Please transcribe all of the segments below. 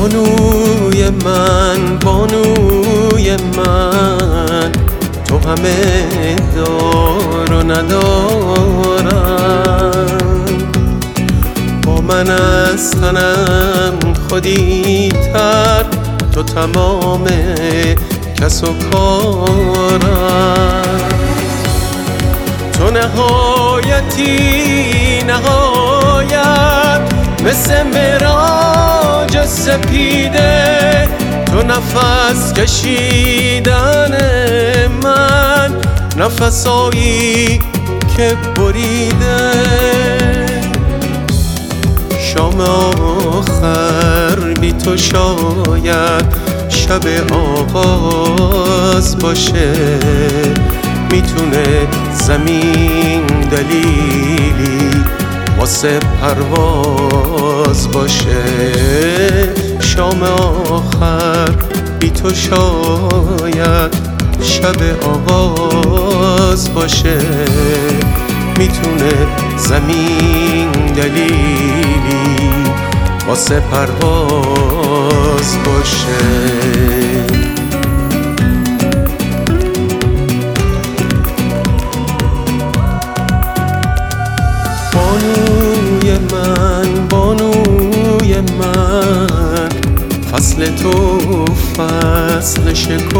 بانوی من، بانوی من، تو همه دار و ندارم. با من از تنم خودی تر، تو تمام کس و کارم. تو نهایتی نهایت، مثل معراج سپیده، تو نفس کشیدن من، نفسایی که بریده. شام آخر بی تو شاید شب آغاز باشه، میتونه زمین دلیلی واسه پرواز باشه. شام آخر بی تو شاید شب آغاز باشه، میتونه زمین دلیلی واسه پرواز باشه. بانوی من، بانوی من، فصل تو فصل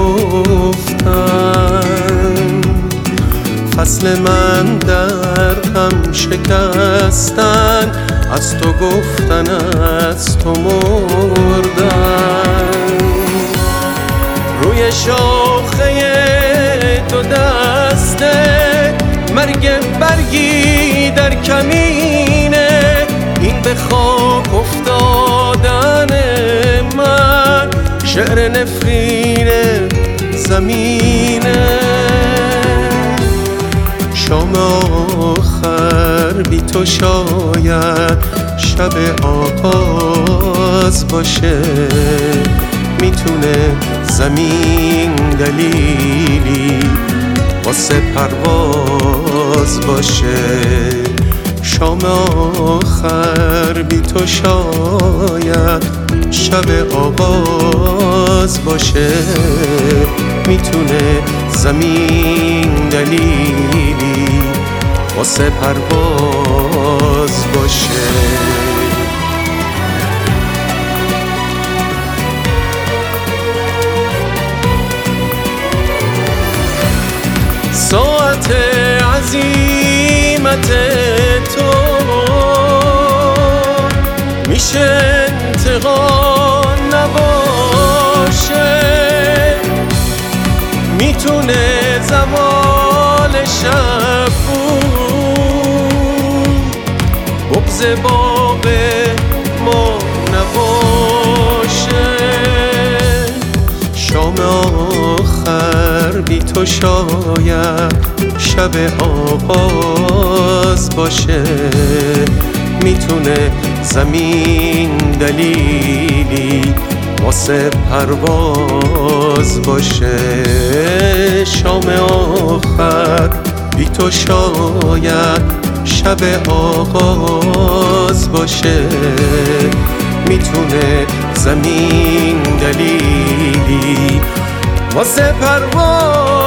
شکفتن، فصل من در هم شکستن، از تو گفتن از تو مردن. روی شاخه تو دسته مرگ برگی در کمینه، این به خاک افتادن من، شعر نفرین زمینه. شام آخر بی تو شاید شب آغاز باشه، میتونه زمین دلیلی واسه پرواز باشه. شام آخر بی تو شاید شب آغاز باشه، میتونه زمین دلیلی واسه پرواز باشه. ساعت عزیمت تو میشه انتقام نباشه، میتونه زوال شب بود، بغض باغ ما نباشه. شام آخر بی تو شاید شب آغاز باشه، میتونه زمین دلیلی واسه پرواز باشه. شام آخر بی تو شاید شب آغاز باشه، میتونه زمین دلیلی واسه پرواز